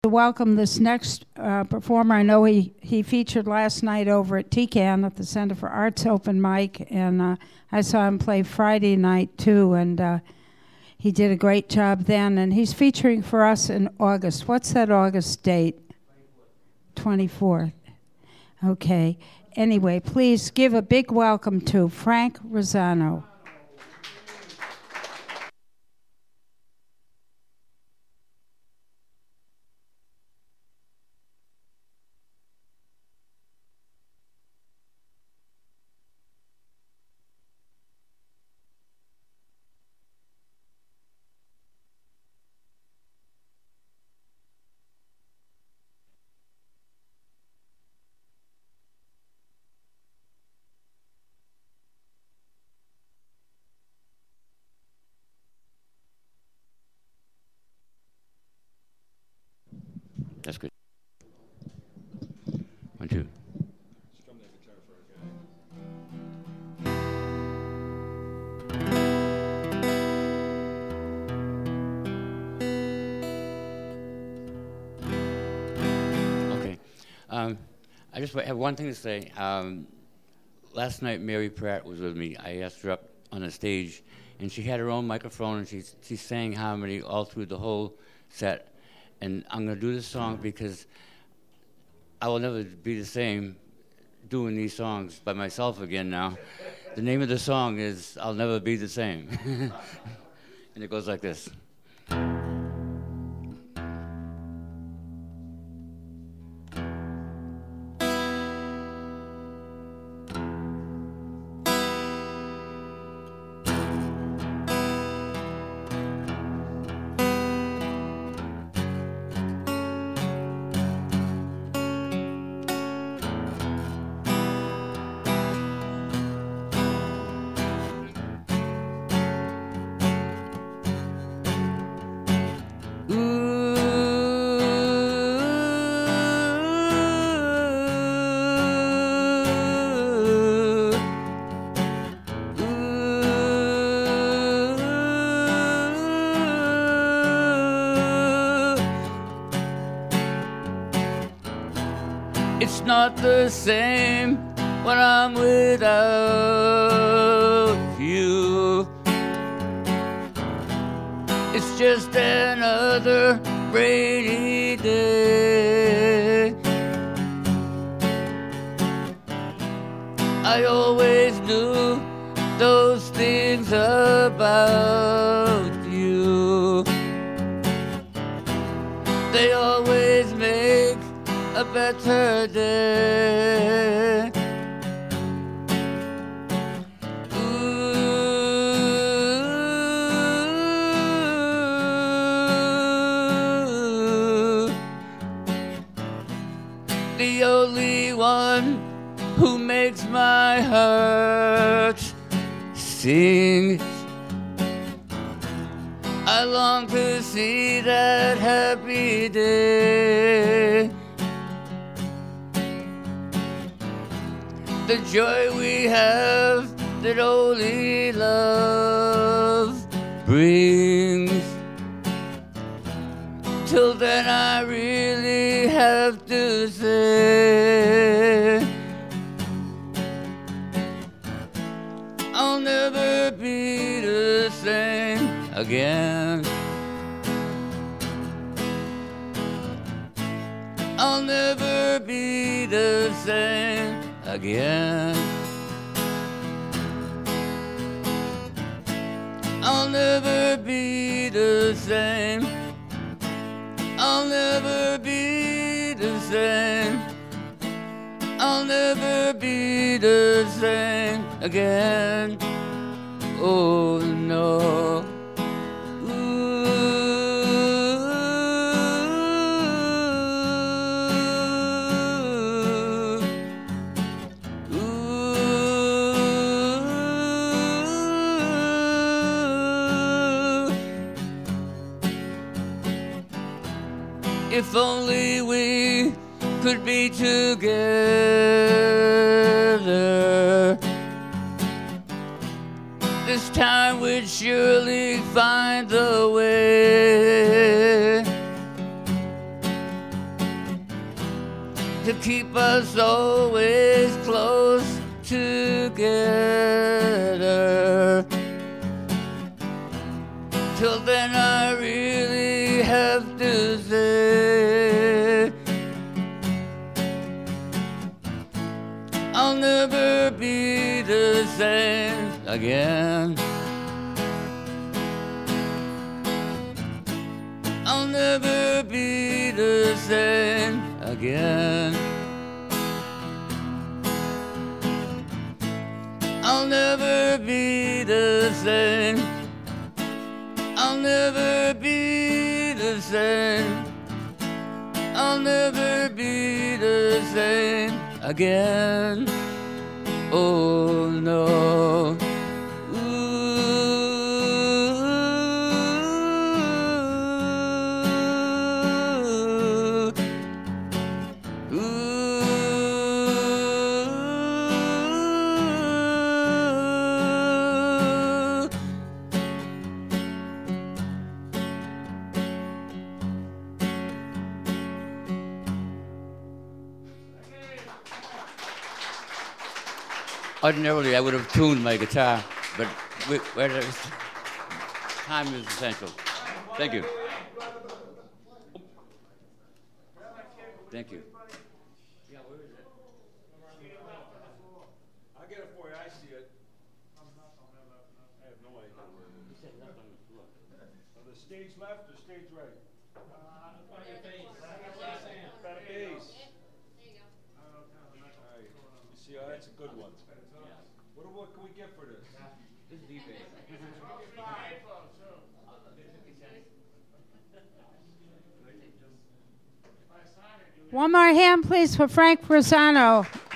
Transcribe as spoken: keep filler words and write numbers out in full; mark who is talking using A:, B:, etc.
A: To welcome this next uh, performer. I know he, he featured last night over at T CAN at the Center for Arts open mic, and uh, I saw him play Friday night too, and uh, he did a great job then, and he's featuring for us in August. What's that August date? twenty-fourth. Okay. Anyway, please give a big welcome to Frank Rossano.
B: That's good. One, two.
C: Strum that guitar for
B: our guy. Okay. Um, I just have one thing to say. Um, last night, Mary Pratt was with me. I asked her up on the stage, and she had her own microphone, and she she sang harmony all through the whole set. And I'm going to do this song because I will never be the same doing these songs by myself again now. The name of the song is I'll Never Be the Same. And it goes like this. It's not the same when I'm without you. It's just another rainy day. I always knew those things about you. They always make a better day. Ooh, the only one who makes my heart sing. I long to see that happy day. The joy we have that only love brings. Till then I really have to say I'll never be the same again. I'll never be the same again. I'll never be the same. I'll never be the same. I'll never be the same again. Oh no. If only we could be together, this time we'd surely find the way. to keep us always close together. Till then I really have to say I'll never be the same again. I'll never be the same again. I'll never be the same. I'll never be the same. I'll never be the same again. Oh no. Ordinarily, I would have tuned my guitar, but we, where there's, time is essential. Thank you. Thank you. Yeah, where is it?
C: I'll get it for you. I see it. I have no idea where it is. On the stage left or stage right? Uh, by the base. By the base. All right. You see, oh, that's a good one. What, what can we get for this?
B: This is the bass.
A: One more hand, please, for Frank Rosano.